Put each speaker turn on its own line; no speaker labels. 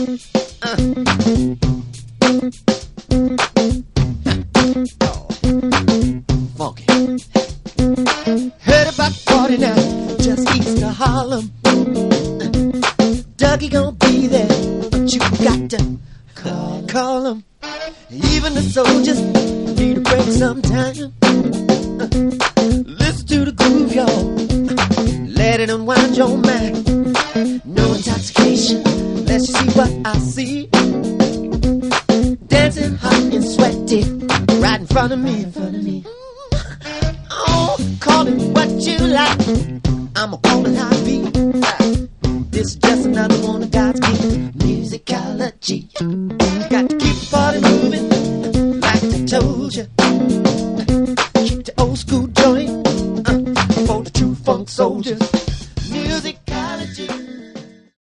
Funky. Heard about 49 just east of Harlem. Dougie gon' be there, but you got to call him. Even the soldiers need a break sometime. Listen to the groove, y'all. Let it unwind your mind. No intoxication, let's see what I see. Dancing hot and sweaty, right in front of me. Oh, call it what you like. I'ma call it high beat. This is just another one of God's gift musicology. Got to keep the party moving, like I told you. Keep the old school joint for the true funk soldiers.